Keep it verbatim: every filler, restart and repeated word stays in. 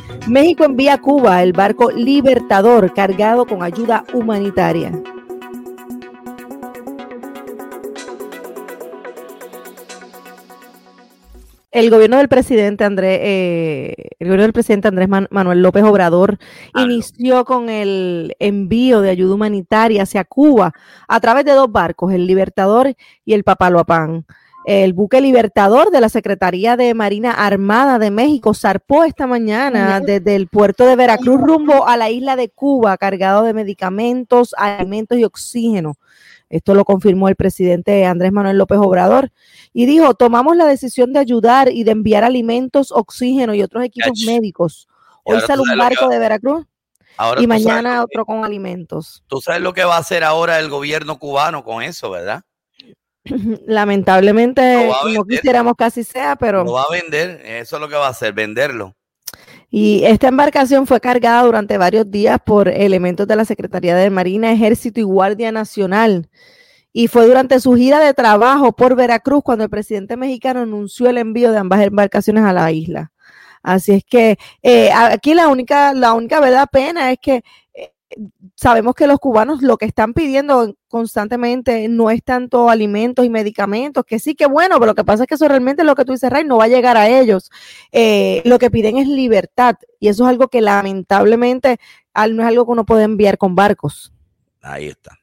México envía a Cuba el barco Libertador cargado con ayuda humanitaria. El gobierno del presidente Andrés, eh, el gobierno del presidente Andrés Man- Manuel López Obrador Ah, no. inició con el envío de ayuda humanitaria hacia Cuba a través de dos barcos, el Libertador y el Papaloapán. El buque Libertador de la Secretaría de Marina Armada de México zarpó esta mañana desde el puerto de Veracruz rumbo a la isla de Cuba, cargado de medicamentos, alimentos y oxígeno. Esto lo confirmó el presidente Andrés Manuel López Obrador y dijo, tomamos la decisión de ayudar y de enviar alimentos, oxígeno y otros equipos Ach. médicos. Y Hoy ahora tú sale un sabes lo que barco va- de Veracruz ahora y tú sabes mañana lo que- otro con alimentos. tú sabes lo que va a hacer ahora el gobierno cubano con eso, ¿verdad? Lamentablemente Lo va a no vender, quisiéramos que así sea, lo pero va a vender, eso es lo que va a hacer, venderlo. y esta embarcación fue cargada durante varios días por elementos de la Secretaría de Marina, Ejército y Guardia Nacional. Y fue durante su gira de trabajo por Veracruz cuando el presidente mexicano anunció el envío de ambas embarcaciones a la isla. Así es que eh, aquí la única, la única verdad pena es que eh, sabemos que los cubanos lo que están pidiendo constantemente no es tanto alimentos y medicamentos, que sí que bueno, pero lo que pasa es que eso realmente es lo que tú dices, Ray, no va a llegar a ellos. Eh, lo que piden es libertad y eso es algo que lamentablemente no es algo que uno puede enviar con barcos. Ahí está.